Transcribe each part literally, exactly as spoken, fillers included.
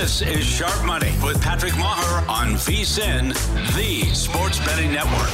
This is Sharp Money with Patrick Maher on V S I N, the sports betting network.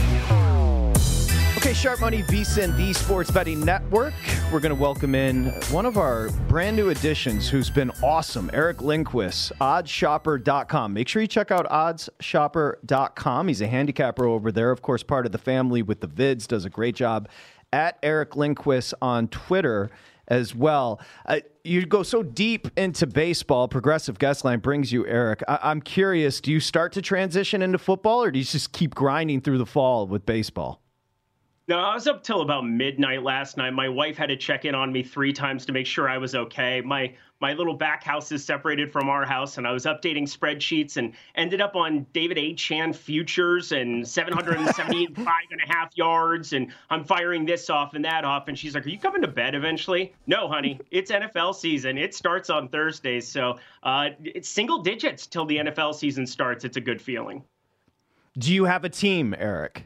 Okay, Sharp Money, V S I N, the sports betting network. We're going to welcome in one of our brand new additions who's been awesome, Eric Lindquist, odds shopper dot com. Make sure you check out odds shopper dot com. He's a handicapper over there, of course, part of the family with the vids, does a great job at Eric Lindquist on Twitter as well. Uh, you go so deep into baseball. Progressive Guest Line brings you Eric. I- I'm curious, do you start to transition into football, or do you just keep grinding through the fall with baseball? No, I was up till about midnight last night. My wife had to check in on me three times to make sure I was okay. My my little back house is separated from our house, and I was updating spreadsheets and ended up on David A. Chan futures and seven hundred seventy-five and a half yards, and I'm firing this off and that off. And she's like, "Are you coming to bed eventually?" No, honey, it's N F L season. It starts on Thursdays, so uh, it's single digits till the N F L season starts. It's a good feeling. Do you have a team, Eric?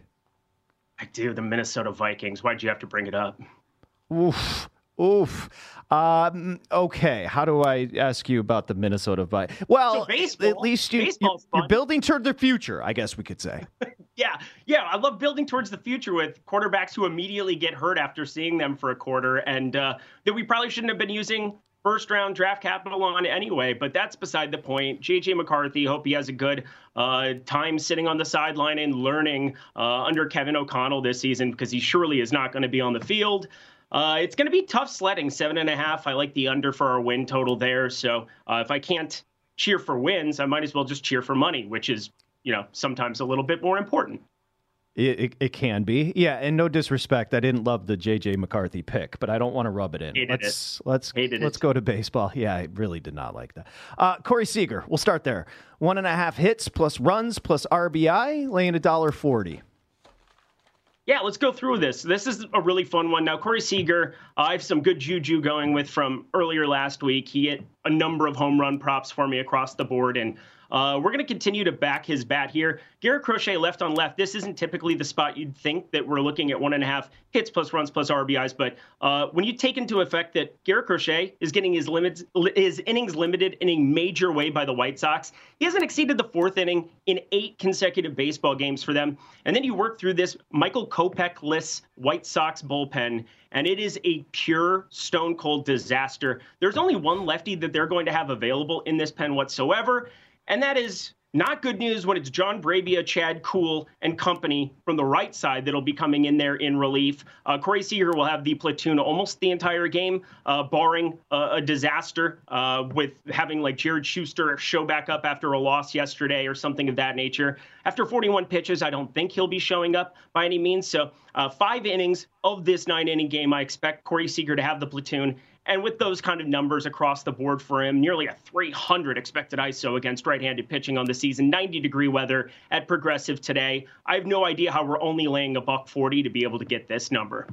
I do. The Minnesota Vikings. Why'd you have to bring it up? Oof. Oof. Um, okay. How do I ask you about the Minnesota Vikings? Well, so baseball, at least you, you, fun. you're building toward the future, I guess we could say. yeah. Yeah. I love building towards the future with quarterbacks who immediately get hurt after seeing them for a quarter, and uh, that we probably shouldn't have been using first round draft capital on anyway, but that's beside the point. J J McCarthy, hope he has a good uh, time sitting on the sideline and learning uh, under Kevin O'Connell this season, because he surely is not going to be on the field. Uh, it's going to be tough sledding, seven and a half. I like the under for our win total there. So uh, if I can't cheer for wins, I might as well just cheer for money, which is, you know, sometimes a little bit more important. It, it, it can be. Yeah, and no disrespect, I didn't love the J J McCarthy pick, but I don't want to rub it in. Hated let's it. let's Hated let's it. go to baseball. Yeah, I really did not like that. Uh, Corey Seager, we'll start there. One and a half hits plus runs plus R B I, laying a dollar forty. Yeah, let's go through this. This is a really fun one. Now, Corey Seager, uh, I have some good juju going with from earlier last week. He hit a number of home run props for me across the board, and uh, we're going to continue to back his bat here. Garrett Crochet left on left. This isn't typically the spot you'd think that we're looking at one and a half hits plus runs plus R B Is, but uh, when you take into effect that Garrett Crochet is getting his limits, his innings limited in a major way by the White Sox, he hasn't exceeded the fourth inning in eight consecutive baseball games for them. And then you work through this Michael Kopech-less White Sox bullpen, and it is a pure stone cold disaster. There's only one lefty that they're going to have available in this pen whatsoever, and that is not good news when it's John Brabia, Chad Kuhl, and company from the right side that'll be coming in there in relief. Uh, Corey Seager will have the platoon almost the entire game, uh, barring uh, a disaster uh, with having like Jared Schuster show back up after a loss yesterday or something of that nature. After forty-one pitches, I don't think he'll be showing up by any means. So uh, five innings of this nine-inning game, I expect Corey Seager to have the platoon. And with those kind of numbers across the board for him, nearly a three hundred expected I S O against right-handed pitching on the season, ninety degree weather at Progressive today. I have no idea how we're only laying a buck forty to be able to get this number.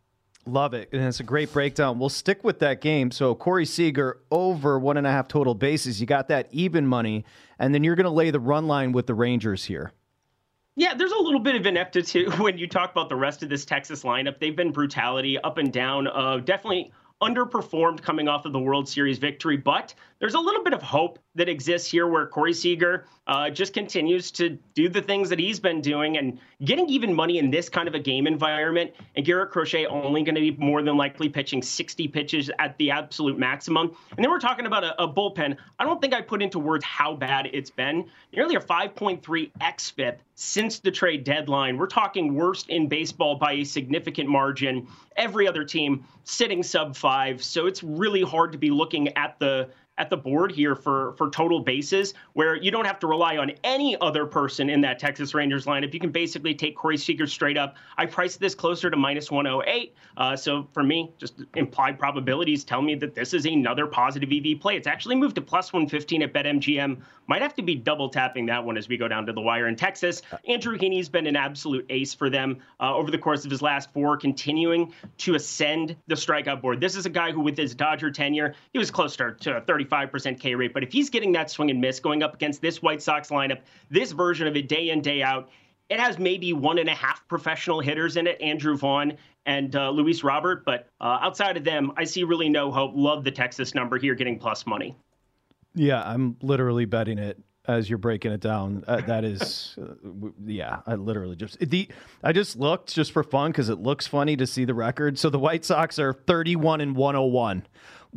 Love it. And it's a great breakdown. We'll stick with that game. So Corey Seager over one and a half total bases. You got that even money, and then you're going to lay the run line with the Rangers here. Yeah, there's a little bit of ineptitude when you talk about the rest of this Texas lineup. They've been brutality up and down, uh, definitely underperformed coming off of the World Series victory, but there's a little bit of hope that exists here where Corey Seager uh, just continues to do the things that he's been doing and getting even money in this kind of a game environment. And Garrett Crochet only going to be more than likely pitching sixty pitches at the absolute maximum. And then we're talking about a, a bullpen. I don't think I put into words how bad it's been. Nearly a five point three xFIP since the trade deadline. We're talking worst in baseball by a significant margin. Every other team sitting sub five. So it's really hard to be looking at the at the board here for, for total bases, where you don't have to rely on any other person in that Texas Rangers lineup. You can basically take Corey Seager straight up. I priced this closer to minus one oh eight. Uh, so for me, just implied probabilities tell me that this is another positive E V play. It's actually moved to plus one fifteen at BetMGM. Might have to be double tapping that one as we go down to the wire in Texas. Andrew Heaney's been an absolute ace for them uh, over the course of his last four, continuing to ascend the strikeout board. This is a guy who, with his Dodger tenure, he was closer to a thirty-five percent K rate. But if he's getting that swing and miss going up against this White Sox lineup, this version of it day in, day out, it has maybe one and a half professional hitters in it, Andrew Vaughn and uh, Luis Robert. But uh, outside of them, I see really no hope. Love the Texas number here getting plus money. Yeah, I'm literally betting it as you're breaking it down. Uh, that is, uh, w- yeah, I literally just the I just looked just for fun because it looks funny to see the record. So the White Sox are thirty-one and one oh one.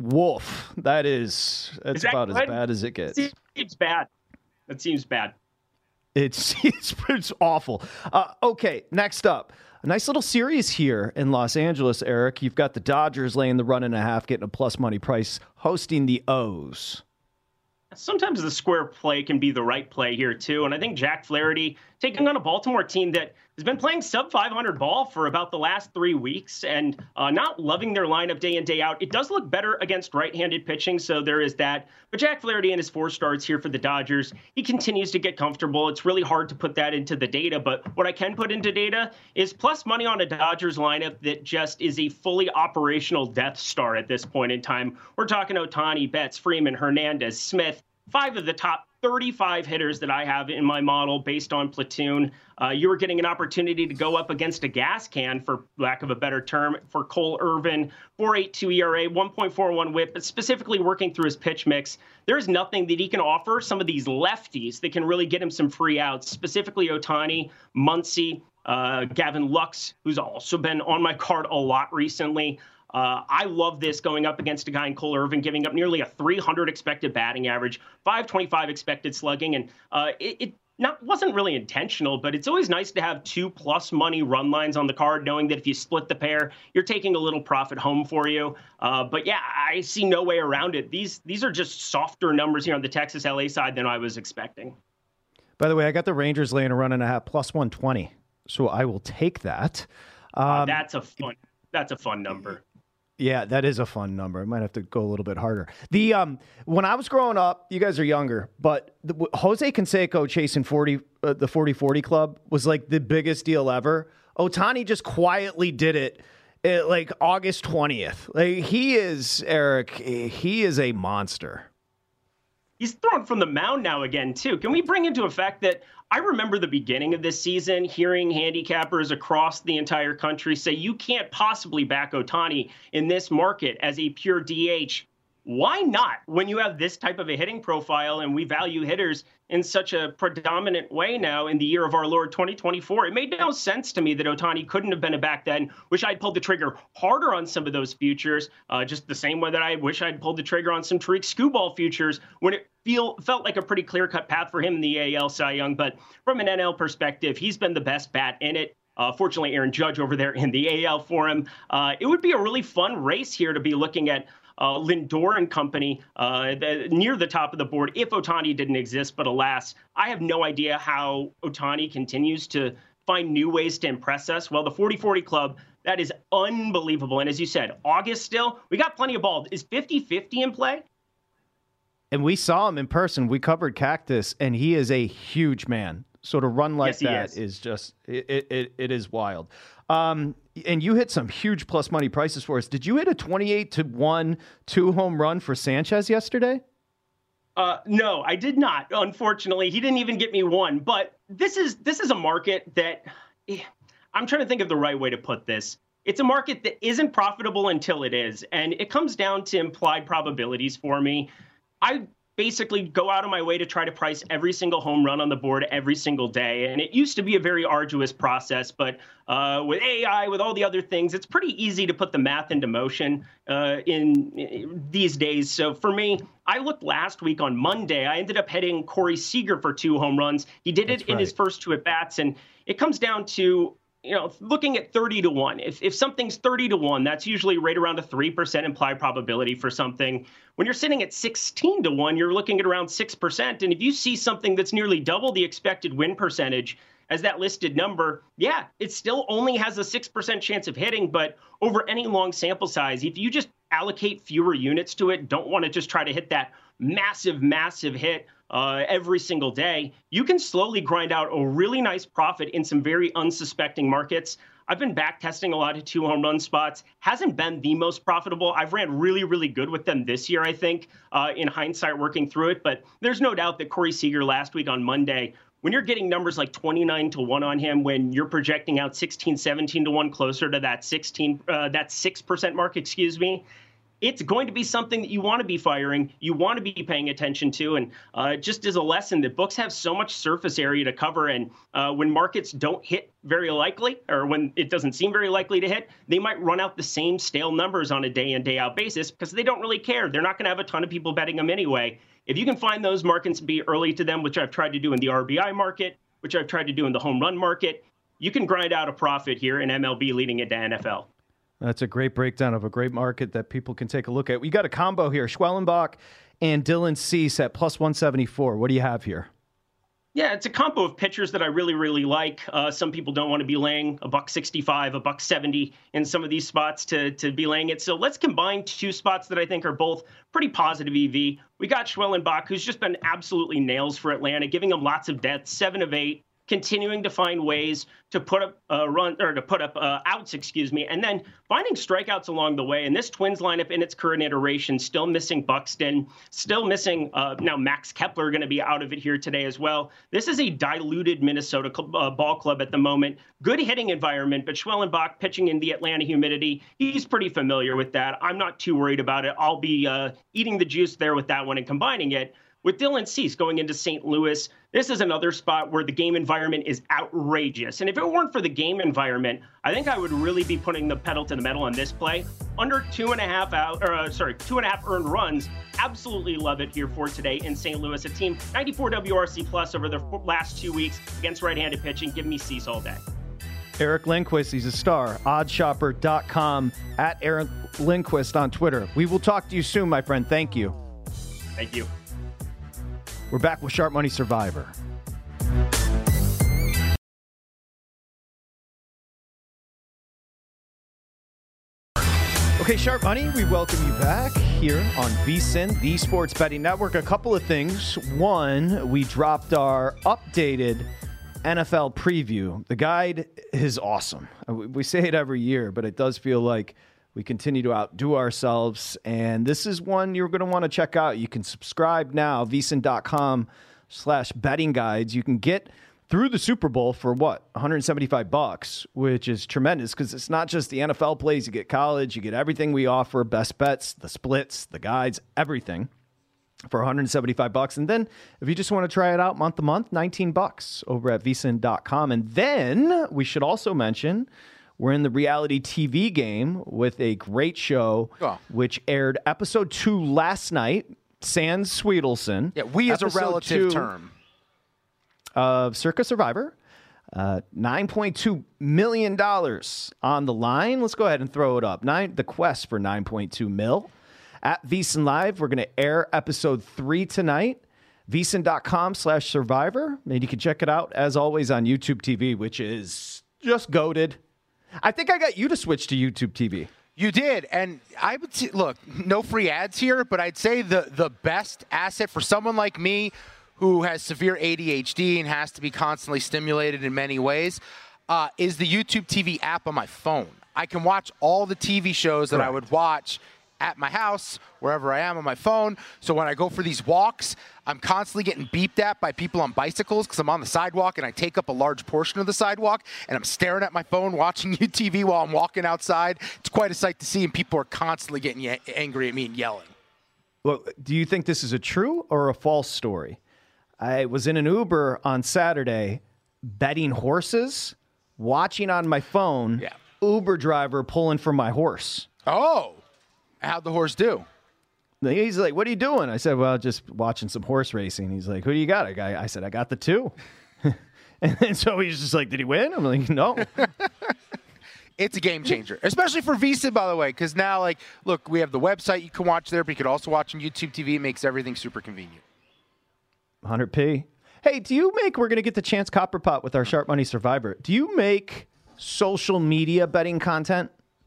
Woof. That is that's is that about good? as bad as it gets. It seems bad. That seems bad. It's it's, it's awful. Uh, okay, next up. A nice little series here in Los Angeles, Eric. You've got the Dodgers laying the run and a half, getting a plus money price, hosting the O's. Sometimes the square play can be the right play here, too. And I think Jack Flaherty taking on a Baltimore team that has been playing sub five hundred ball for about the last three weeks and uh, not loving their lineup day in, day out. It does look better against right-handed pitching, so there is that. But Jack Flaherty in his four starts here for the Dodgers, he continues to get comfortable. It's really hard to put that into the data, but what I can put into data is plus money on a Dodgers lineup that just is a fully operational Death Star at this point in time. We're talking Ohtani, Betts, Freeman, Hernandez, Smith, five of the top thirty-five hitters that I have in my model based on platoon. Uh, you were getting an opportunity to go up against a gas can, for lack of a better term, for Cole Irvin, four point eight two E R A, one point four one whip, but specifically working through his pitch mix. There's nothing that he can offer some of these lefties that can really get him some free outs, specifically Ohtani, Muncy, uh, Gavin Lux, who's also been on my card a lot recently. Uh, I love this going up against a guy in Cole Irvin, giving up nearly a three hundred expected batting average, five twenty-five expected slugging. And uh, it, it not wasn't really intentional, but it's always nice to have two plus money run lines on the card, knowing that if you split the pair, you're taking a little profit home for you. Uh, but yeah, I see no way around it. These, these are just softer numbers here on the Texas L A side than I was expecting. By the way, I got the Rangers laying a run and a half plus one twenty. So I will take that. Um, uh, that's a fun, that's a fun number. Yeah, that is a fun number. I might have to go a little bit harder. The um, when I was growing up, you guys are younger, but the, Jose Canseco chasing forty, uh, the forty forty club was like the biggest deal ever. Ohtani just quietly did it, uh, like August twentieth. Like he is, Eric. He is a monster. He's thrown from the mound now again, too. Can we bring into effect that I remember the beginning of this season hearing handicappers across the entire country say you can't possibly back Ohtani in this market as a pure D H. Why not when you have this type of a hitting profile and we value hitters in such a predominant way now in the year of our Lord twenty twenty-four? It made no sense to me that Ohtani couldn't have been a back then. Wish I'd pulled the trigger harder on some of those futures, uh, just the same way that I wish I'd pulled the trigger on some Tariq Skubal futures when it feel felt like a pretty clear-cut path for him in the A L Cy Young. But from an N L perspective, he's been the best bat in it. Uh, fortunately, Aaron Judge over there in the A L for him. Uh, it would be a really fun race here to be looking at Uh, Lindor and company uh, the, near the top of the board if Ohtani didn't exist. But alas, I have no idea how Ohtani continues to find new ways to impress us. Well, the forty forty club, that is unbelievable. And as you said, August still, we got plenty of ball. Is fifty fifty in play? And we saw him in person. We covered Cactus, and he is a huge man. So to run like yes, that is. is just, it, it, it is wild. Um, and you hit some huge plus money prices for us. Did you hit a twenty-eight to one two home run for Sanchez yesterday? Uh, no, I did not. Unfortunately, he didn't even get me one. But this is this is a market that I'm trying to think of the right way to put this. It's a market that isn't profitable until it is, and it comes down to implied probabilities for me. I basically go out of my way to try to price every single home run on the board every single day. And it used to be a very arduous process, but uh, with A I, with all the other things, it's pretty easy to put the math into motion uh, in, in these days. So for me, I looked last week on Monday. I ended up hitting Corey Seager for two home runs. He did That's it in right. his first two at-bats, and it comes down to, you know, looking at thirty to one. If if something's thirty to one, that's usually right around a three percent implied probability for something. When you're sitting at sixteen to one, you're looking at around six percent. And if you see something that's nearly double the expected win percentage as that listed number, yeah, it still only has a six percent chance of hitting. But over any long sample size, if you just allocate fewer units to it, don't want to just try to hit that massive, massive hit uh, every single day, you can slowly grind out a really nice profit in some very unsuspecting markets. I've been back testing a lot of two home run spots. Hasn't been the most profitable. I've ran really, really good with them this year, I think, uh, in hindsight working through it. But there's no doubt that Corey Seager last week on Monday, when you're getting numbers like twenty-nine to one on him, when you're projecting out sixteen, seventeen to one closer to that sixteen, uh, that six percent mark, excuse me, it's going to be something that you want to be firing, you want to be paying attention to. And uh, just as a lesson that books have so much surface area to cover. And uh, when markets don't hit very likely, or when it doesn't seem very likely to hit, they might run out the same stale numbers on a day in, day out basis because they don't really care. They're not going to have a ton of people betting them anyway. If you can find those markets and be early to them, which I've tried to do in the R B I market, which I've tried to do in the home run market, you can grind out a profit here in M L B leading into N F L. That's a great breakdown of a great market that people can take a look at. We got a combo here, Schwellenbach and Dylan Cease at plus one seventy-four. What do you have here? Yeah, it's a combo of pitchers that I really, really like. Uh, some people don't want to be laying a buck sixty-five, a buck seventy in some of these spots to, to be laying it. So let's combine two spots that I think are both pretty positive E V. We got Schwellenbach, who's just been absolutely nails for Atlanta, giving them lots of depth, seven of eight. Continuing to find ways to put up a uh, run or to put up uh, outs, excuse me, and then finding strikeouts along the way. And this Twins lineup in its current iteration, still missing Buxton, still missing uh, now Max Kepler going to be out of it here today as well. This is a diluted Minnesota cl- uh, ball club at the moment. Good hitting environment, but Schwellenbach pitching in the Atlanta humidity, he's pretty familiar with that. I'm not too worried about it. I'll be uh, eating the juice there with that one and combining it. With Dylan Cease going into Saint Louis, this is another spot where the game environment is outrageous. And if it weren't for the game environment, I think I would really be putting the pedal to the metal on this play. Under two and a half out, or uh, sorry, two and a half earned runs. Absolutely love it here for today in Saint Louis. A team ninety-four W R C plus over the last two weeks against right-handed pitching. Give me Cease all day. Eric Lindquist, he's a star. Odds Shopper dot com, at Eric Lindquist on Twitter. We will talk to you soon, my friend. Thank you. Thank you. We're back with Sharp Money Survivor. Okay, Sharp Money, we welcome you back here on VSiN, the Sports Betting Network. A couple of things. One, we dropped our updated N F L preview. The guide is awesome. We say it every year, but it does feel like we continue to outdo ourselves, and this is one you're going to want to check out. You can subscribe now, vsin.com slash betting guides. You can get through the Super Bowl for what, one hundred seventy-five bucks, which is tremendous because it's not just the N F L plays. You get college, you get everything we offer, best bets, the splits, the guides, everything for one hundred seventy-five bucks. And then if you just want to try it out month to month, nineteen bucks over at vsin dot com. And then we should also mention we're in the reality T V game with a great show, oh. which aired episode two last night. Sans Sweetelson. Yeah, we as a relative term. Of Circa Survivor. Uh, nine point two million dollars on the line. Let's go ahead and throw it up. Nine, the quest for nine point two mil. At VSiN Live, we're going to air episode three tonight. vsin.com slash survivor. And you can check it out, as always, on YouTube T V, which is just goated. I think I got you to switch to YouTube T V. You did, and I would say, look, no free ads here, but I'd say the the best asset for someone like me who has severe A D H D and has to be constantly stimulated in many ways uh, is the YouTube T V app on my phone. I can watch all the T V shows that Correct. I would watch at my house, wherever I am on my phone. So when I go for these walks, I'm constantly getting beeped at by people on bicycles because I'm on the sidewalk and I take up a large portion of the sidewalk and I'm staring at my phone watching U T V while I'm walking outside. It's quite a sight to see, and people are constantly getting y- angry at me and yelling. Well, do you think this is a true or a false story? I was in an Uber on Saturday betting horses, watching on my phone, yeah. Uber driver pulling for my horse. Oh. How'd the horse do? He's like, what are you doing? I said, well, just watching some horse racing. He's like, who do you got? I, I said, I got the two. and, and so he's just like, did he win? I'm like, no. It's a game changer, especially for VSiN, by the way, because now, like, look, we have the website you can watch there, but you could also watch on YouTube T V. It makes everything super convenient. one hundred p. Hey, do you make, we're going to get the Chance Copper Pot with our Sharp Money Survivor. Do you make social media betting content?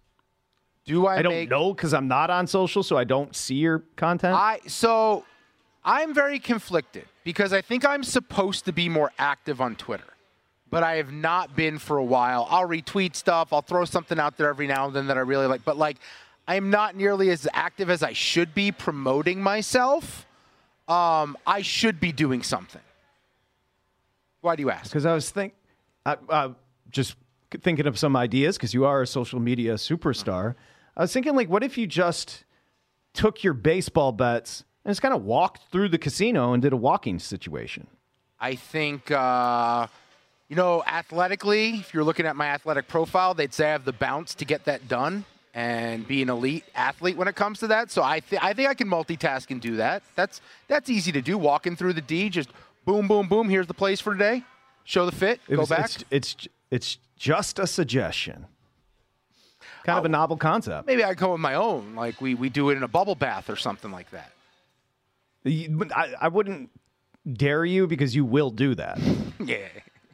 Do I, I don't make, know because I'm not on social, so I don't see your content. I so I'm very conflicted because I think I'm supposed to be more active on Twitter, but I have not been for a while. I'll retweet stuff. I'll throw something out there every now and then that I really like, but like I am not nearly as active as I should be promoting myself. Um, I should be doing something. Why do you ask? Because I was think, I, uh, just thinking of some ideas because you are a social media superstar. I was thinking, like, what if you just took your baseball bets and just kind of walked through the casino and did a walking situation? I think, uh, you know, athletically, if you're looking at my athletic profile, they'd say I have the bounce to get that done and be an elite athlete when it comes to that. So I, th- I think I can multitask and do that. That's that's easy to do, walking through the D, just boom, boom, boom, here's the plays for today. Show the fit, it go was, back. It's, it's, it's just a suggestion. Kind of a novel concept. Maybe I go with my own, like we, we do it in a bubble bath or something like that. I, I wouldn't dare you because you will do that. Yeah.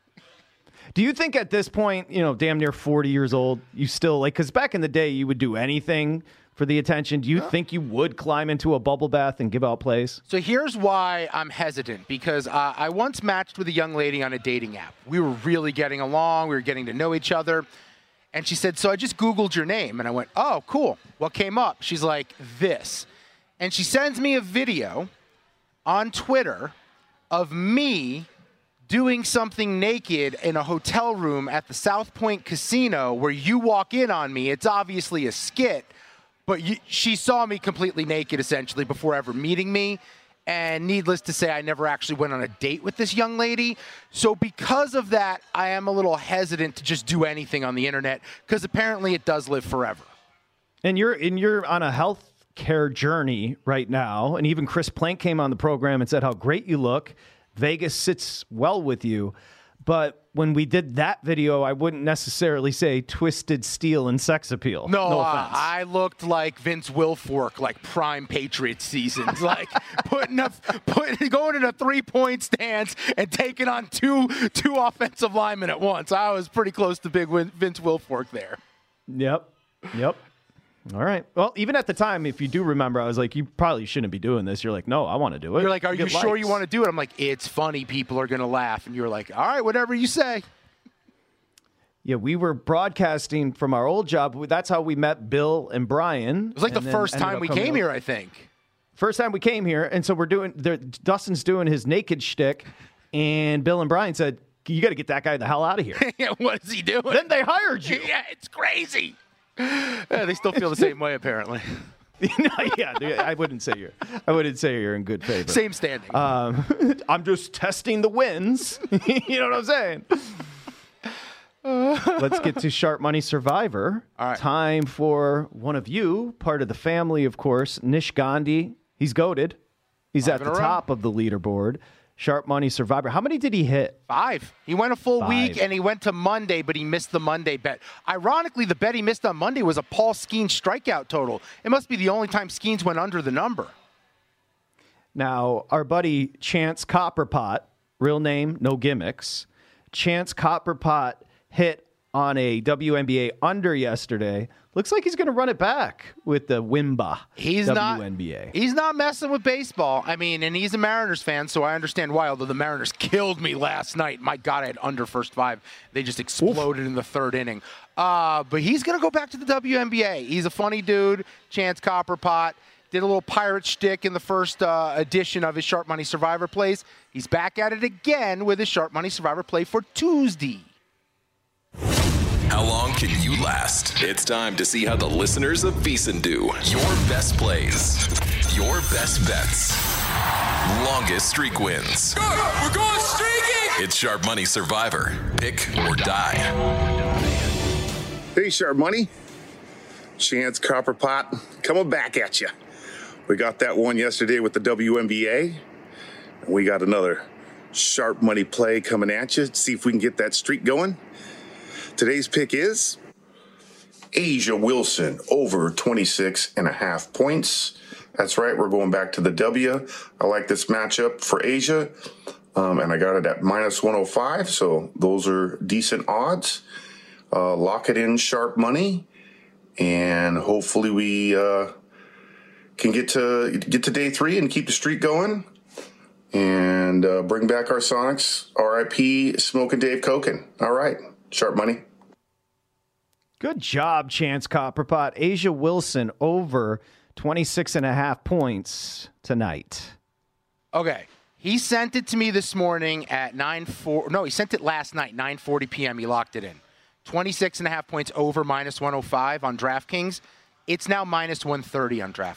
Do you think at this point, you know, damn near forty years old, you still, like, because back in the day you would do anything for the attention. Do you yeah. think you would climb into a bubble bath and give out plays? So here's why I'm hesitant, because uh, I once matched with a young lady on a dating app. We were really getting along. We were getting to know each other. And she said, so I just Googled your name. And I went, oh, cool. What came up? She's like, this. And she sends me a video on Twitter of me doing something naked in a hotel room at the South Point Casino where you walk in on me. It's obviously a skit, but you, she saw me completely naked, essentially, before ever meeting me. And needless to say, I never actually went on a date with this young lady. So because of that, I am a little hesitant to just do anything on the internet, because apparently it does live forever. And you're and you're on a health care journey right now. And even Chris Plank came on the program and said how great you look. Vegas sits well with you. But when we did that video, I wouldn't necessarily say twisted steel and sex appeal. No, no uh, offense. I looked like Vince Wilfork, like prime Patriots seasons, like putting up, putting, going in a three-point stance and taking on two two offensive linemen at once. I was pretty close to big Vince Wilfork there. Yep, yep. All right. Well, even at the time, if you do remember, I was like, you probably shouldn't be doing this. You're like, no, I want to do it. You're like, are you Get sure likes. you want to do it? I'm like, it's funny. People are going to laugh. And you're like, all right, whatever you say. Yeah, we were broadcasting from our old job. That's how we met Bill and Brian. It was like the first time we came here, I think. First time we came here. And so we're doing, Dustin's doing his naked shtick. And Bill and Brian said, you got to get that guy the hell out of here. Yeah, what is he doing? Then they hired you. Yeah, it's crazy. Yeah, they still feel the same way, apparently. Yeah, I wouldn't say you're. I wouldn't say you're in good favor. Same standing. Um, I'm just testing the wins. You know what I'm saying? Let's get to Sharp Money Survivor. All right. Time for one of you, part of the family, of course. Nish Gandhi. He's goated. He's Five at the top of the leaderboard. Sharp Money Survivor. How many did he hit? Five. He went a full Five. week, and he went to Monday, but he missed the Monday bet. Ironically, the bet he missed on Monday was a Paul Skeens strikeout total. It must be the only time Skeens went under the number. Now, our buddy Chance Copperpot, real name, no gimmicks. Chance Copperpot hit on a W N B A under yesterday. Looks like he's going to run it back with the Wimba he's W N B A. Not, he's not messing with baseball. I mean, and he's a Mariners fan, so I understand why, although the Mariners killed me last night. My God, I had under first five. They just exploded Oof. in the third inning. Uh, but he's going to go back to the W N B A. He's a funny dude, Chance Copperpot. Did a little pirate shtick in the first uh, edition of his Sharp Money Survivor plays. He's back at it again with his Sharp Money Survivor play for Tuesday. How long can you last? It's time to see how the listeners of VSiN do. Your best plays, your best bets, longest streak wins. Go, we're going streaking! It's Sharp Money Survivor. Pick or die. Hey, Sharp Money. Chance Copperpot coming back at you. We got that one yesterday with the W N B A. And we got another Sharp Money play coming at you. See if we can get that streak going. Today's pick is A'ja Wilson over twenty-six and a half points. That's right. We're going back to the W. I like this matchup for A'ja. Um, and I got it at minus one oh five. So those are decent odds. Uh, lock it in, Sharp Money. And hopefully we uh, can get to get to day three and keep the streak going. And uh, bring back our Sonics. R I P Smoking Dave Koken. All right. Sharp Money. Good job, Chance Copperpot. A'ja Wilson over twenty-six and a half points tonight. Okay. He sent it to me this morning at nine four. No, he sent it last night, nine forty p.m. He locked it in. twenty-six and a half points over minus one oh five on DraftKings. It's now minus one thirty on DraftKings.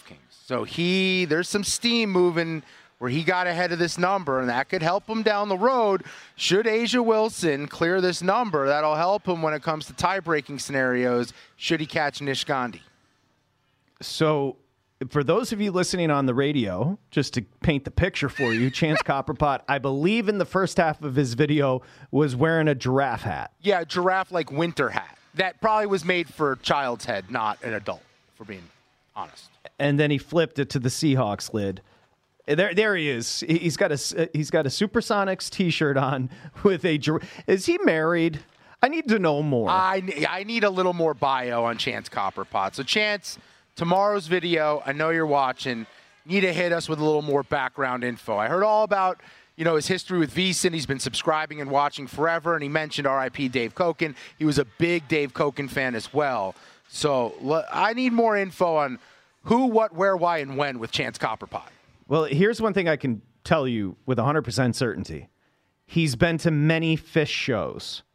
So he, there's some steam moving where he got ahead of this number, and that could help him down the road. Should Asia Wilson clear this number, that'll help him when it comes to tie-breaking scenarios, should he catch Nish Gandhi. So for those of you listening on the radio, just to paint the picture for you, Chance Copperpot, I believe in the first half of his video, was wearing a giraffe hat. Yeah, giraffe-like winter hat. That probably was made for a child's head, not an adult, for being honest. And then he flipped it to the Seahawks lid. There, there he is. He's got a he's got a Supersonics T-shirt on with a. Is he married? I need to know more. I I need a little more bio on Chance Copperpot. So Chance, tomorrow's video, I know you're watching. Need to hit us with a little more background info. I heard all about you know his history with VSiN. He's been subscribing and watching forever, and he mentioned R I P Dave Koken. He was a big Dave Koken fan as well. So I need more info on who, what, where, why, and when with Chance Copperpot. Well, here's one thing I can tell you with one hundred percent certainty. He's been to many fish shows.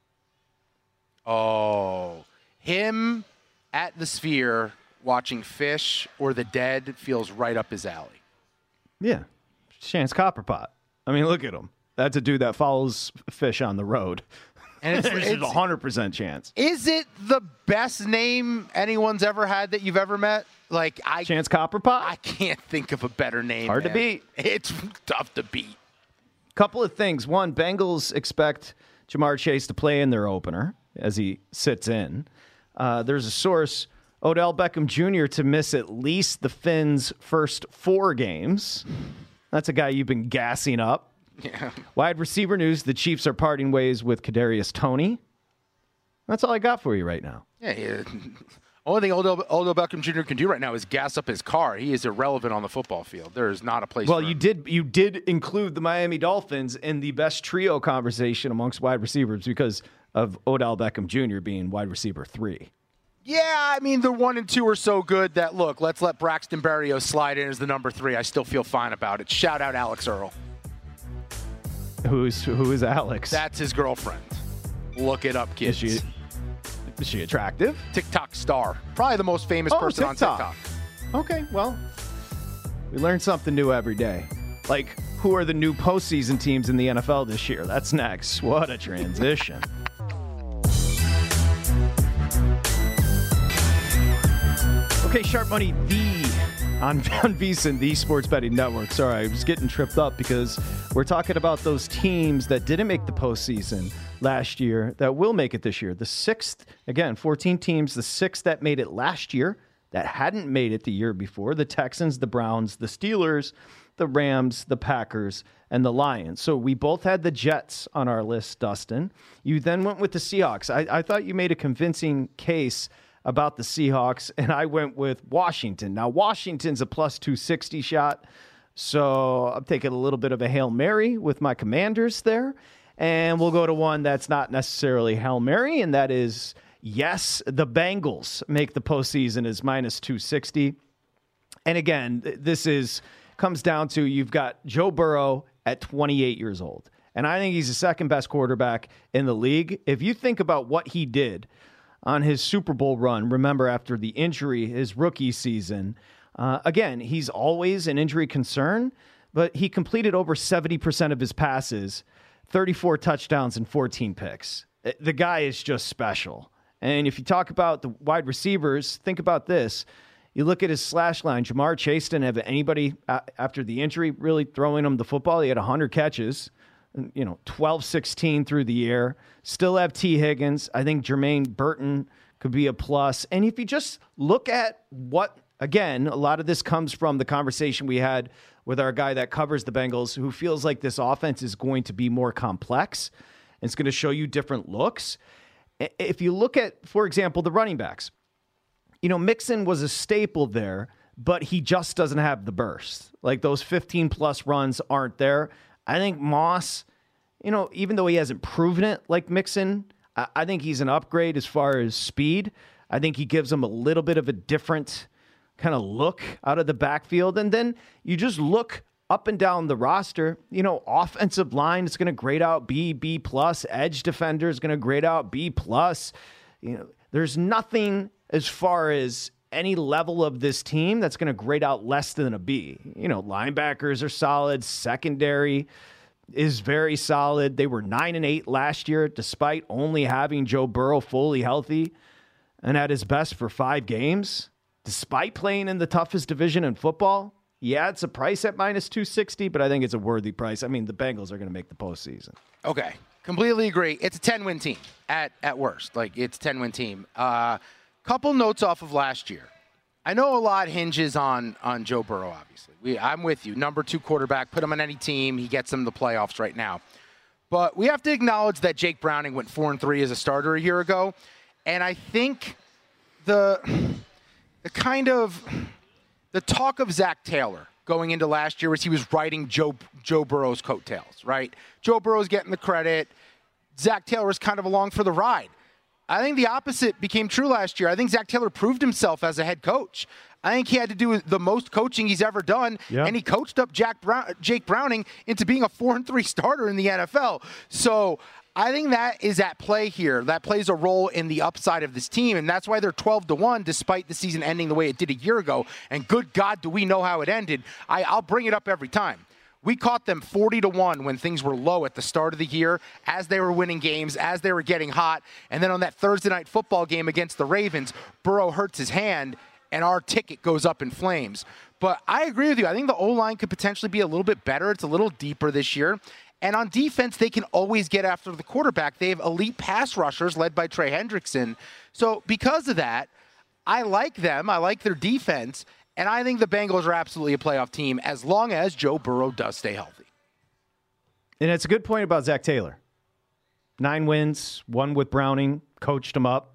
Oh, him at the Sphere watching Fish or the Dead feels right up his alley. Yeah, Chance Copperpot. I mean, look at him. That's a dude that follows fish on the road. And it's, it's one hundred percent chance. Is it the best name anyone's ever had that you've ever met? Like I, Chance Copperpot? I can't think of a better name. Hard man. to beat. It's tough to beat. Couple of things. One, Bengals expect Jamar Chase to play in their opener as he sits in. Uh, there's a source, Odell Beckham Junior to miss at least the Finns' first four games. That's a guy you've been gassing up. Yeah. Wide receiver news, the Chiefs are parting ways with Kadarius Toney. That's all I got for you right now. Yeah, yeah. Only thing Odell, Odell Beckham Junior can do right now is gas up his car. He is irrelevant on the football field. There is not a place well, for him. you did you did include the Miami Dolphins in the best trio conversation amongst wide receivers because of Odell Beckham Junior being wide receiver three. Yeah, I mean, the one and two are so good that, look, let's let Braxton Berrios slide in as the number three. I still feel fine about it. Shout out Alex Earl. Who's who is Alex? That's his girlfriend. Look it up, kids. Is she, is she attractive? TikTok star. Probably the most famous oh, person TikTok. on TikTok. Okay, well, we learn something new every day. Like, who are the new postseason teams in the N F L this year? That's next. What a transition. Okay, Sharp Money, the on, on VSiN, the Sports Betting Network. Sorry, I was getting tripped up because we're talking about those teams that didn't make the postseason last year that will make it this year. The sixth, again, fourteen teams, the sixth that made it last year that hadn't made it the year before, the Texans, the Browns, the Steelers, the Rams, the Packers, and the Lions. So we both had the Jets on our list, Dustin. You then went with the Seahawks. I, I thought you made a convincing case about the Seahawks, and I went with Washington. Now, Washington's a plus two sixty shot, so I'm taking a little bit of a Hail Mary with my Commanders there, and we'll go to one that's not necessarily Hail Mary, and that is, yes, the Bengals make the postseason as minus two sixty. And again, this is comes down to you've got Joe Burrow at twenty-eight years old, and I think he's the second best quarterback in the league. If you think about what he did on his Super Bowl run, remember after the injury, his rookie season, uh, again, he's always an injury concern, but he completed over seventy percent of his passes, thirty-four touchdowns and fourteen picks. The guy is just special. And if you talk about the wide receivers, think about this. You look at his slash line, Jamar Chase didn't have anybody uh, after the injury really throwing him the football. He had one hundred catches. You know, twelve sixteen through the air. Still have T. Higgins. I think Jermaine Burton could be a plus. And if you just look at what, again, a lot of this comes from the conversation we had with our guy that covers the Bengals, who feels like this offense is going to be more complex. And it's going to show you different looks. If you look at, for example, the running backs, you know, Mixon was a staple there, but he just doesn't have the burst. Like those fifteen plus runs aren't there. I think Moss, you know, even though he hasn't proven it like Mixon, I, I think he's an upgrade as far as speed. I think he gives him a little bit of a different kind of look out of the backfield. And then you just look up and down the roster. You know, offensive line is going to grade out B, B plus. Edge defender is going to grade out B plus. You know, there's nothing as far as any level of this team that's going to grade out less than a B. You know, linebackers are solid. Secondary is very solid. They were nine and eight last year, despite only having Joe Burrow fully healthy and at his best for five games, despite playing in the toughest division in football. Yeah, it's a price at minus two sixty, but I think it's a worthy price. I mean, the Bengals are going to make the postseason. Okay, completely agree. It's a ten-win team at at worst. Like, it's a ten-win team. Uh, couple notes off of last year. I know a lot hinges on on Joe Burrow, obviously. We, I'm with you. Number two quarterback, put him on any team. He gets them the playoffs right now. But we have to acknowledge that Jake Browning went four and three as a starter a year ago. And I think the the kind of the talk of Zach Taylor going into last year was he was riding Joe Joe Burrow's coattails, right? Joe Burrow's getting the credit. Zach Taylor was kind of along for the ride. I think the opposite became true last year. I think Zach Taylor proved himself as a head coach. I think he had to do the most coaching he's ever done, yeah. and he coached up Jack Brown, Jake Browning into being a four and three starter in the N F L. So I think that is at play here. That plays a role in the upside of this team, and that's why they're twelve to one despite the season ending the way it did a year ago. And good God, do we know how it ended. I, I'll bring it up every time. We caught them forty to one when things were low at the start of the year, as they were winning games, as they were getting hot. And then on that Thursday night football game against the Ravens, Burrow hurts his hand, and our ticket goes up in flames. But I agree with you. I think the O-line could potentially be a little bit better. It's a little deeper this year. And on defense, they can always get after the quarterback. They have elite pass rushers led by Trey Hendrickson. So because of that, I like them. I like their defense. And I think the Bengals are absolutely a playoff team as long as Joe Burrow does stay healthy. And it's a good point about Zach Taylor. Nine wins, one with Browning, coached him up.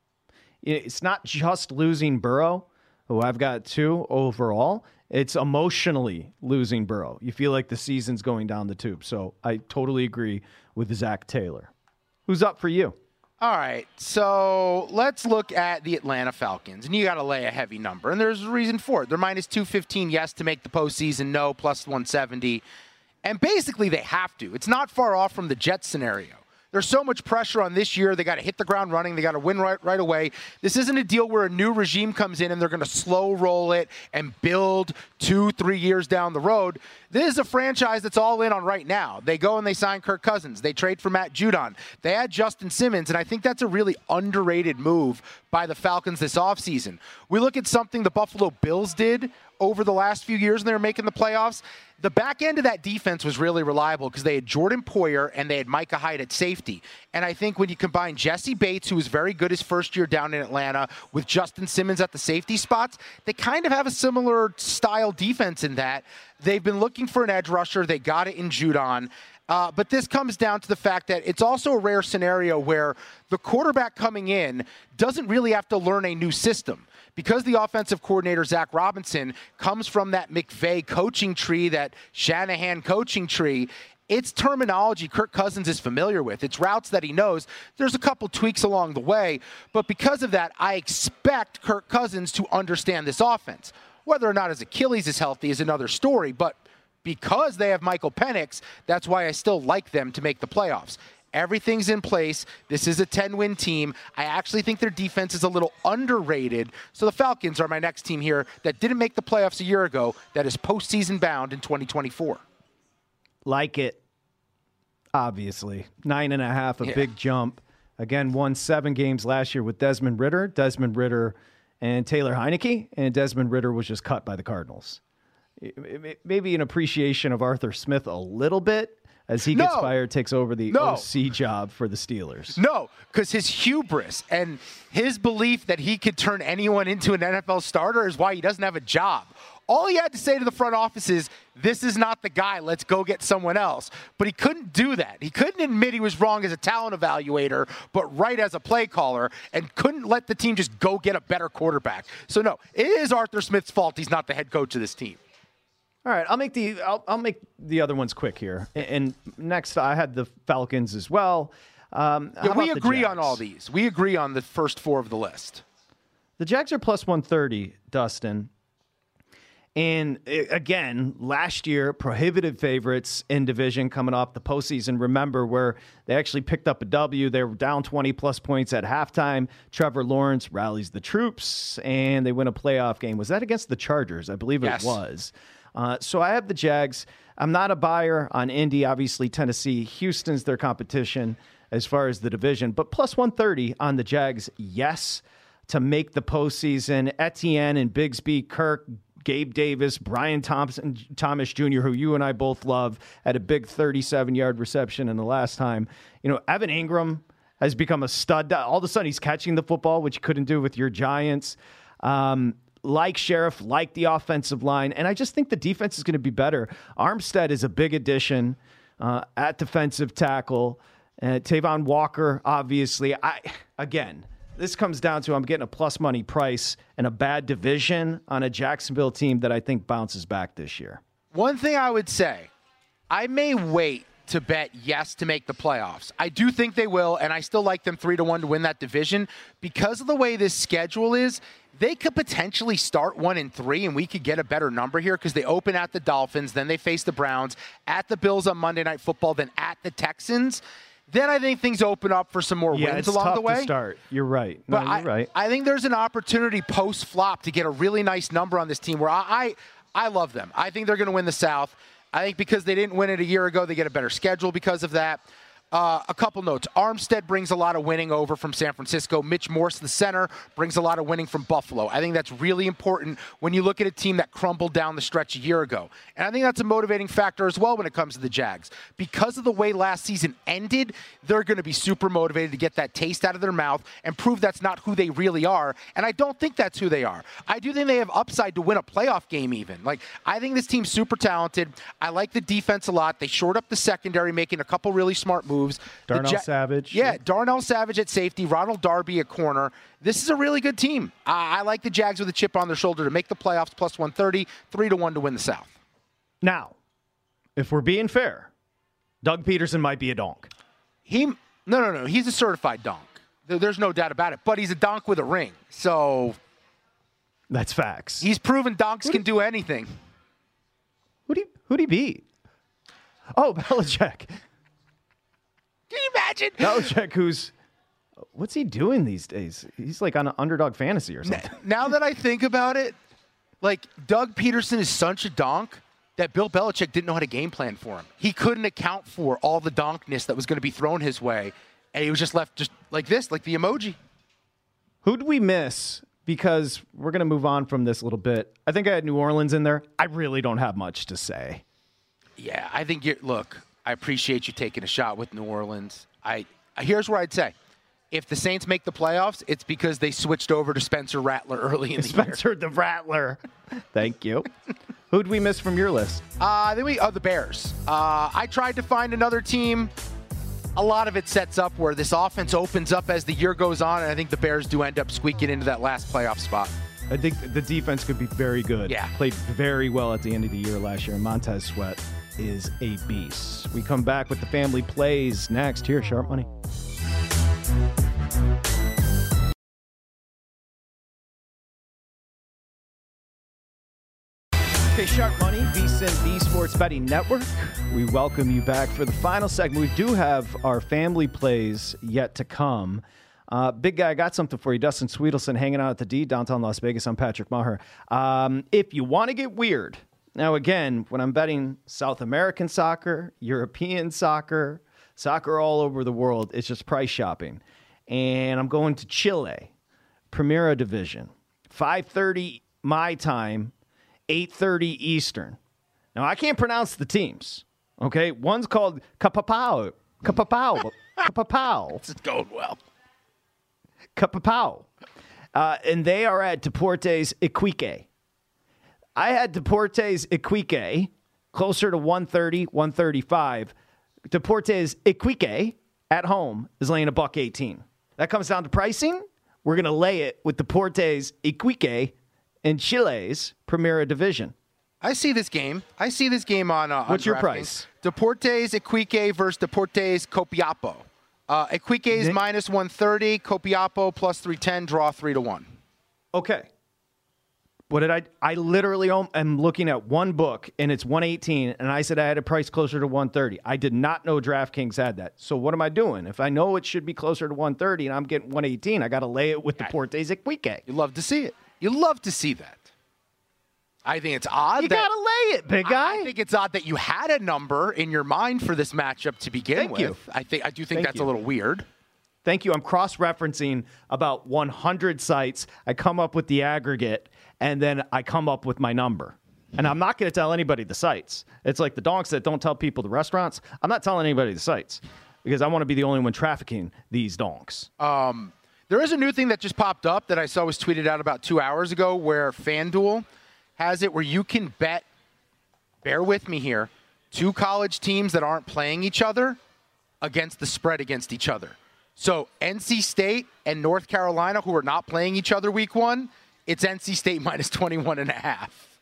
It's not just losing Burrow, who I've got two overall. It's emotionally losing Burrow. You feel like the season's going down the tube. So I totally agree with Zach Taylor. Who's up for you? All right, so let's look at the Atlanta Falcons, and you got to lay a heavy number, and there's a reason for it. They're minus two fifteen, yes, to make the postseason, no, plus one seventy, and basically they have to. It's not far off from the Jets scenario. There's so much pressure on this year. They got to hit the ground running. They got to win right, right away. This isn't a deal where a new regime comes in and they're going to slow roll it and build two, three years down the road. This is a franchise that's all in on right now. They go and they sign Kirk Cousins. They trade for Matt Judon. They add Justin Simmons, and I think that's a really underrated move by the Falcons this offseason. We look at something the Buffalo Bills did over the last few years when they were making the playoffs. The back end of that defense was really reliable because they had Jordan Poyer and they had Micah Hyde at safety. And I think when you combine Jesse Bates, who was very good his first year down in Atlanta, with Justin Simmons at the safety spots, they kind of have a similar style defense in that. They've been looking for an edge rusher. They got it in Judon. Uh, but this comes down to the fact that it's also a rare scenario where the quarterback coming in doesn't really have to learn a new system. Because the offensive coordinator, Zach Robinson, comes from that McVay coaching tree, that Shanahan coaching tree, it's terminology Kirk Cousins is familiar with. It's routes that he knows. There's a couple tweaks along the way, but because of that, I expect Kirk Cousins to understand this offense. Whether or not his Achilles is healthy is another story, but because they have Michael Penix, that's why I still like them to make the playoffs. Everything's in place. This is a ten-win team. I actually think their defense is a little underrated. So the Falcons are my next team here that didn't make the playoffs a year ago, that is postseason bound in twenty twenty-four. Like it, obviously. Nine and a half, a yeah. big jump. Again, won seven games last year with Desmond Ridder. Desmond Ridder and Taylor Heineke, and Desmond Ridder was just cut by the Cardinals. Maybe an appreciation of Arthur Smith a little bit, as he gets no. fired, takes over the no. O C job for the Steelers. No, because his hubris and his belief that he could turn anyone into an N F L starter is why he doesn't have a job. All he had to say to the front office is, this is not the guy, let's go get someone else. But he couldn't do that. He couldn't admit he was wrong as a talent evaluator, but right as a play caller, and couldn't let the team just go get a better quarterback. So no, it is Arthur Smith's fault he's not the head coach of this team. All right, I'll make the I'll, I'll make the other ones quick here. And next, I had the Falcons as well. Um, yeah, we agree on all these. We agree on the first four of the list. The Jags are plus one thirty, Dustin. And again, last year, prohibitive favorites in division coming off the postseason. Remember where they actually picked up a W. They were down twenty plus points at halftime. Trevor Lawrence rallies the troops and they win a playoff game. Was that against the Chargers? I believe Yes. it was. Uh, so I have the Jags. I'm not a buyer on Indy. Obviously, Tennessee, Houston's their competition as far as the division. But plus one thirty on the Jags, yes, to make the postseason. Etienne and Bigsby, Kirk, Gabe Davis, Brian Thompson, Thomas Junior, who you and I both love, had a big thirty-seven-yard reception in the last time. You know, Evan Ingram has become a stud. All of a sudden, he's catching the football, which you couldn't do with your Giants. Um, like Sheriff, like the offensive line. And I just think the defense is going to be better. Armstead is a big addition uh, at defensive tackle. Uh, Tavon Walker, obviously. I Again, this comes down to I'm getting a plus money price and a bad division on a Jacksonville team that I think bounces back this year. One thing I would say, I may wait to bet yes to make the playoffs. I do think they will, and I still like them three to one to win that division. Because of the way this schedule is, they could potentially start one and three, and we could get a better number here because they open at the Dolphins, then they face the Browns, at the Bills on Monday Night Football, then at the Texans. Then I think things open up for some more yeah, wins it's along tough the way. To start. You're right. No, But you're I, right. I think there's an opportunity post-flop to get a really nice number on this team where I I, I love them. I think they're going to win the South. I think because they didn't win it a year ago, they get a better schedule because of that. Uh, a couple notes. Armstead brings a lot of winning over from San Francisco. Mitch Morse, the center, brings a lot of winning from Buffalo. I think that's really important when you look at a team that crumbled down the stretch a year ago. And I think that's a motivating factor as well when it comes to the Jags. Because of the way last season ended, they're going to be super motivated to get that taste out of their mouth and prove that's not who they really are. And I don't think that's who they are. I do think they have upside to win a playoff game even. Like, I think this team's super talented. I like the defense a lot. They shored up the secondary, making a couple really smart moves. Darnell Ja- Savage. Yeah, Darnell Savage at safety, Ronald Darby at corner. This is a really good team. I, I like the Jags with a chip on their shoulder to make the playoffs, plus one thirty, three to one to win the South. Now, if we're being fair, Doug Peterson might be a donk. He no no no, he's a certified donk. There- There's no doubt about it. But he's a donk with a ring. So That's facts. he's proven donks can do anything. Who'd he, who'd he beat? Oh, Belichick. Can you imagine? Belichick, who's, what's he doing these days? He's like on an underdog fantasy or something. Now that I think about it, like, Doug Peterson is such a donk that Bill Belichick didn't know how to game plan for him. He couldn't account for all the donkness that was going to be thrown his way, and he was just left just like this, like the emoji. Who'd we miss? Because we're going to move on from this a little bit. I think I had New Orleans in there. I really don't have much to say. Yeah, I think you're, look, I appreciate you taking a shot with New Orleans. I Here's where I'd say. If the Saints make the playoffs, it's because they switched over to Spencer Rattler early in the year. Spencer the Rattler. Thank you. Who'd we miss from your list? Uh, then we, oh, the Bears. Uh, I tried to find another team. A lot of it sets up where this offense opens up as the year goes on, and I think the Bears do end up squeaking into that last playoff spot. I think the defense could be very good. Yeah. Played very well at the end of the year last year. Montez Sweat is a beast. We come back with the family plays next here, Sharp Money. Okay, Sharp Money, VSiN, the Sports Betting Network. We welcome you back for the final segment. We do have our family plays yet to come. Uh, big guy, I got something for you. Dustin Sweetelson hanging out at the D, downtown Las Vegas. I'm Patrick Maher. Um, if you want to get weird, now again, when I'm betting South American soccer, European soccer, soccer all over the world, it's just price shopping. And I'm going to Chile, Primera Division, five thirty my time, eight thirty Eastern. Now, I can't pronounce the teams, okay? One's called Capapao. Capapao. Capapao. It's going well. Capapao. Uh, and they are at Deportes Iquique. I had Deportes Iquique closer to one thirty, one thirty-five. Deportes Iquique at home is laying a buck eighteen. That comes down to pricing. We're going to lay it with Deportes Iquique in Chile's Primera Division. I see this game. I see this game on. Uh, What's on your DraftKings. price? Deportes Iquique versus Deportes Copiapo. Uh, Iquique is Nick? minus one thirty. Copiapo plus three ten. Draw three to one. Okay. What did I? I literally am looking at one book, and it's one eighteen, and I said I had a price closer to one thirty. I did not know DraftKings had that. So what am I doing? If I know it should be closer to one thirty, and I'm getting one eighteen, I got to lay it with the Portes Equique. You love to see it. You love to see that. I think it's odd. You that, got to lay it, big guy. I think it's odd that you had a number in your mind for this matchup to begin Thank with. you. I think I do think Thank that's you. a little weird. Thank you. I'm cross-referencing about one hundred sites. I come up with the aggregate, and then I come up with my number. And I'm not going to tell anybody the sites. It's like the donks that don't tell people the restaurants. I'm not telling anybody the sites because I want to be the only one trafficking these donks. Um, there is a new thing that just popped up that I saw was tweeted out about two hours ago where FanDuel has it where you can bet, bear with me here, two college teams that aren't playing each other against the spread against each other. So N C State and North Carolina, who are not playing each other week one, it's N C State minus twenty-one and a half.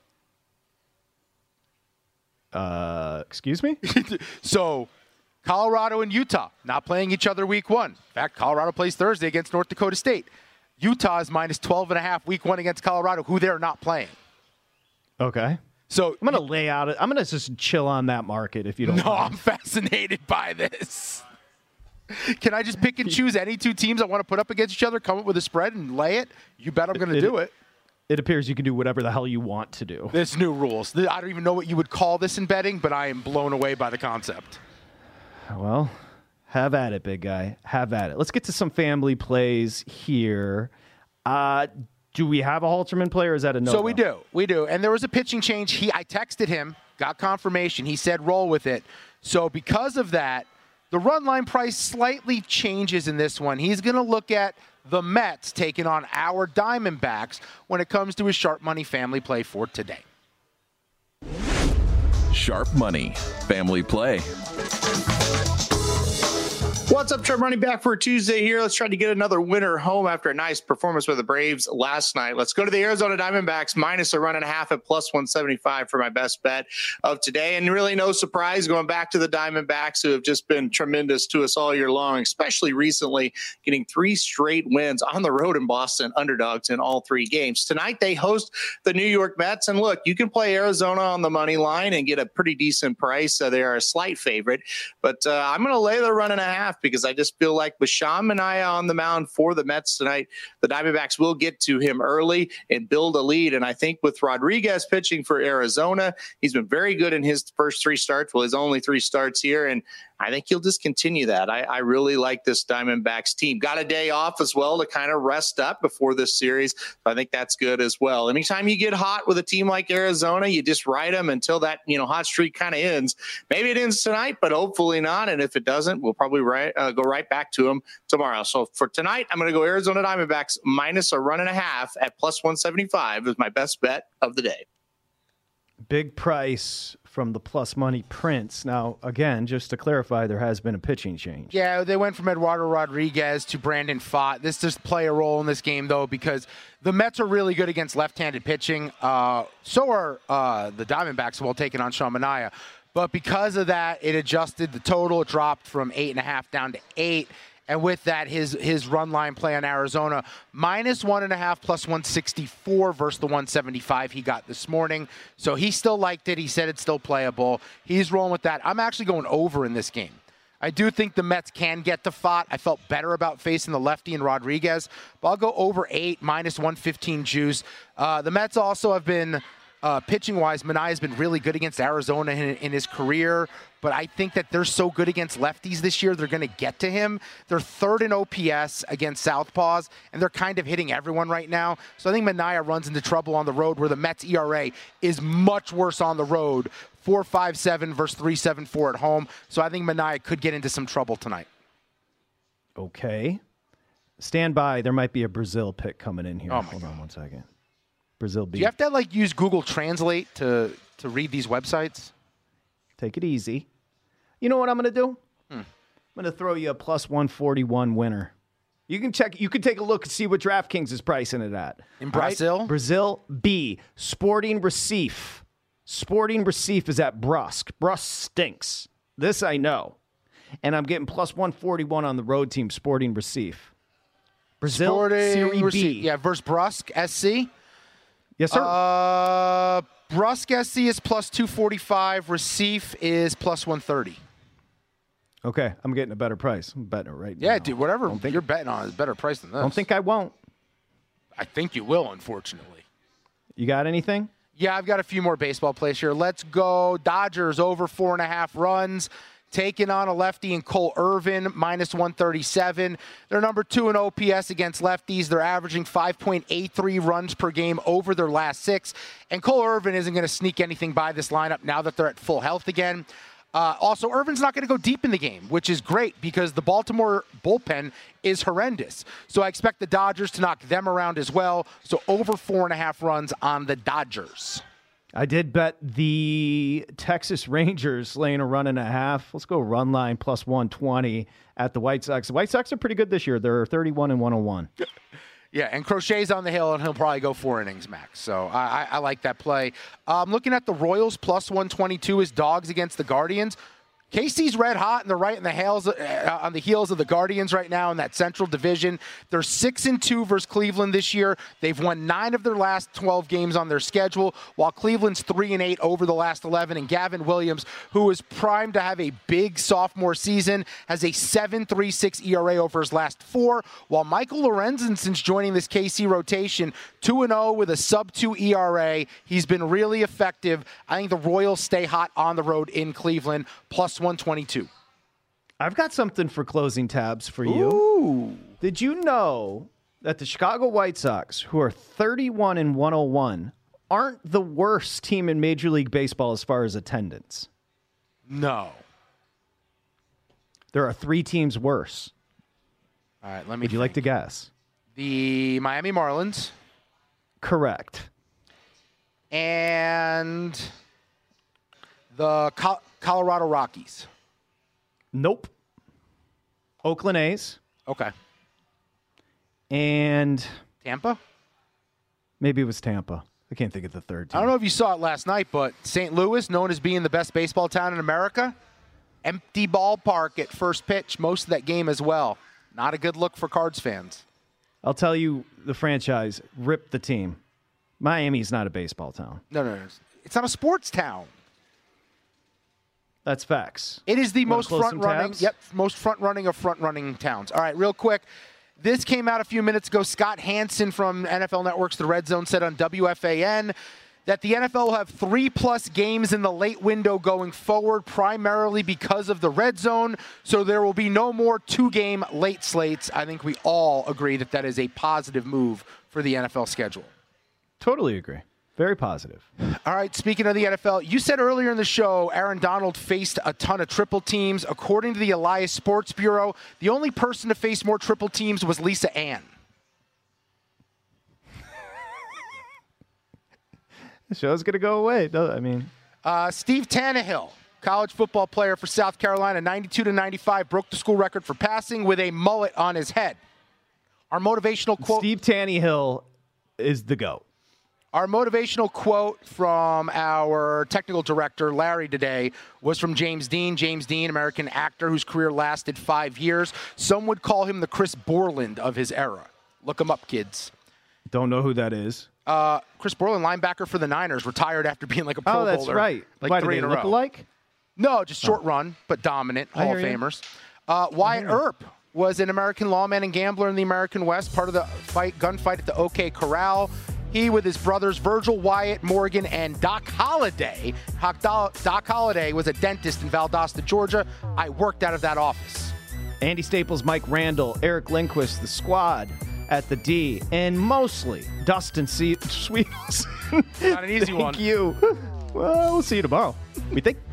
Uh, excuse me? So Colorado and Utah not playing each other week one. In fact, Colorado plays Thursday against North Dakota State. Utah is minus twelve and a half week one against Colorado, who they're not playing. Okay. So I'm going to lay out it. I'm going to just chill on that market if you don't No, mind. I'm fascinated by this. Can I just pick and choose any two teams I want to put up against each other, come up with a spread, and lay it? You bet I'm going to do it. It appears you can do whatever the hell you want to do. There's new rules. I don't even know what you would call this in betting, but I am blown away by the concept. Well, have at it, big guy. Have at it. Let's get to some family plays here. Uh, do we have a Halterman player, or is that a no? So we do. We do. And there was a pitching change. He, I texted him, got confirmation. He said roll with it. So because of that, the run line price slightly changes in this one. He's going to look at the Mets taking on our Diamondbacks when it comes to his Sharp Money family play for today. Sharp Money family play. What's up, Sharp Money? Back for a Tuesday here. Let's try to get another winner home after a nice performance with the Braves last night. Let's go to the Arizona Diamondbacks minus a run and a half at plus one seventy-five for my best bet of today. And really no surprise going back to the Diamondbacks, who have just been tremendous to us all year long, especially recently getting three straight wins on the road in Boston, underdogs in all three games. Tonight they host the New York Mets. And look, you can play Arizona on the money line and get a pretty decent price. Uh, they are a slight favorite, but uh, I'm going to lay the run and a half because I just feel like with Sean Manaea on the mound for the Mets tonight, the Diamondbacks will get to him early and build a lead. And I think with Rodriguez pitching for Arizona, he's been very good in his first three starts. Well, his only three starts here. And I think he'll just continue that. I, I really like this Diamondbacks team. Got a day off as well to kind of rest up before this series. So I think that's good as well. Anytime you get hot with a team like Arizona, you just ride them until that, you know, hot streak kind of ends. Maybe it ends tonight, but hopefully not. And if it doesn't, we'll probably right, uh, go right back to them tomorrow. So for tonight, I'm going to go Arizona Diamondbacks minus a run and a half at plus one seventy-five is my best bet of the day. Big price from the plus money Prince. Now, again, just to clarify, there has been a pitching change. Yeah, they went from Eduardo Rodriguez to Brandon Pfaadt. This does play a role in this game, though, because the Mets are really good against left-handed pitching. Uh, so are uh, the Diamondbacks while taking on Sean Manaea. But because of that, it adjusted the total. It dropped from eight and a half down to eight. And with that, his his run line play on Arizona, minus one and a half, plus one sixty-four versus the one seventy-five he got this morning. So he still liked it. He said it's still playable. He's rolling with that. I'm actually going over in this game. I do think the Mets can get to Pfaadt. I felt better about facing the lefty and Rodriguez. But I'll go over eight, minus one fifteen juice. Uh, the Mets also have been... Uh, pitching-wise, Manaea's been really good against Arizona in, in his career, but I think that they're so good against lefties this year, they're going to get to him. They're third in O P S against southpaws, and they're kind of hitting everyone right now. So I think Manaea runs into trouble on the road, where the Mets' E R A is much worse on the road, four point five seven versus three point seven four at home. So I think Manaea could get into some trouble tonight. Okay. Stand by. There might be a Brazil pick coming in here. Oh my Hold God. on one second. Brazil B. Do you have to like use Google Translate to to read these websites? Take it easy. You know what I'm going to do? Hmm. I'm going to throw you a plus one forty-one winner. You can check. You can take a look and see what DraftKings is pricing it at. In All right? Brazil? Brazil B. Sporting Recife. Sporting Recife is at Brusque. Brusque stinks. This I know. And I'm getting plus one forty-one on the road team, Sporting Recife. Brazil Sporting Serie Recife. B. Yeah, versus Brusque, S C. Yes, sir. Uh, Brusque S C is plus two forty-five. Recife is plus one thirty. Okay, I'm getting a better price. I'm betting it right now. Yeah, dude, whatever Don't think, you're betting on is a better price than this. I don't think I won't. I think you will, unfortunately. You got anything? Yeah, I've got a few more baseball plays here. Let's go. Dodgers over four and a half runs. Taking on a lefty in Cole Irvin, minus one thirty-seven. They're number two in O P S against lefties. They're averaging five point eight three runs per game over their last six. And Cole Irvin isn't going to sneak anything by this lineup now that they're at full health again. Uh, also, Irvin's not going to go deep in the game, which is great because the Baltimore bullpen is horrendous. So I expect the Dodgers to knock them around as well. So over four and a half runs on the Dodgers. I did bet the Texas Rangers laying a run and a half. Let's go run line plus one twenty at the White Sox. The White Sox are pretty good this year. They're thirty-one and one oh one. Yeah, and Crochet's on the hill, and he'll probably go four innings max. So I, I, I like that play. I'm um, looking at the Royals plus one twenty-two as dogs against the Guardians. K C's red hot, and they're right in the heels, uh, on the heels of the Guardians right now in that Central Division. They're six and two versus Cleveland this year. They've won nine of their last twelve games on their schedule, while Cleveland's three and eight over the last eleven. And Gavin Williams, who is primed to have a big sophomore season, has a seven point three six E R A over his last four. While Michael Lorenzen, since joining this K C rotation, two and oh with a sub two E R A. He's been really effective. I think the Royals stay hot on the road in Cleveland, plus one twenty-two. I've got something for closing tabs for you. Ooh. Did you know that the Chicago White Sox, who are thirty-one and one oh one, aren't the worst team in Major League Baseball as far as attendance? No. There are three teams worse. All right, let me Would you think. like to guess? The Miami Marlins. Correct. And the Col- Colorado Rockies. Nope. Oakland A's. Okay. And Tampa? maybe it was Tampa. I can't think of the third team. I don't know if you saw it last night, but Saint Louis, known as being the best baseball town in America, empty ballpark at first pitch most of that game as well. Not a good look for Cards fans. I'll tell you, the franchise ripped the team. Miami's not a baseball town. No, no, no. It's not a sports town. That's facts. It is the You wanna most close some front-running, tabs? yep, most front-running of front-running towns. All right, real quick. This came out a few minutes ago. Scott Hansen from N F L Network's The Red Zone said on W F A N that the N F L will have three-plus games in the late window going forward, primarily because of the Red Zone, so there will be no more two-game late slates. I think we all agree that that is a positive move for the N F L schedule. Totally agree. Very positive. All right, speaking of the N F L, you said earlier in the show Aaron Donald faced a ton of triple teams. According to the Elias Sports Bureau, the only person to face more triple teams was Lisa Ann. The show's going to go away. I mean, uh, Steve Tannehill, college football player for South Carolina, ninety-two to ninety-five, broke the school record for passing with a mullet on his head. Our motivational quote. Steve Tannehill is the GOAT. Our motivational quote from our technical director, Larry, today was from James Dean. James Dean, American actor whose career lasted five years. Some would call him the Chris Borland of his era. Look him up, kids. Don't know who that is. Uh, Chris Borland, linebacker for the Niners, retired after being like a Pro Oh, that's Bowler, right. Like Why, three do in they a look row. alike? No, just short Oh. run, but dominant. I Hall of hear you. Famers. Uh, Wyatt Earp was an American lawman and gambler in the American West, part of the fight gunfight at the OK Corral. He, with his brothers Virgil, Wyatt, Morgan, and Doc Holliday. Doc Holliday was a dentist in Valdosta, Georgia. I worked out of that office. Andy Staples, Mike Randall, Eric Lindquist, the squad at the D, and mostly Dustin C- Sweets. Not an easy Thank one. you. Well, we'll see you tomorrow. We think.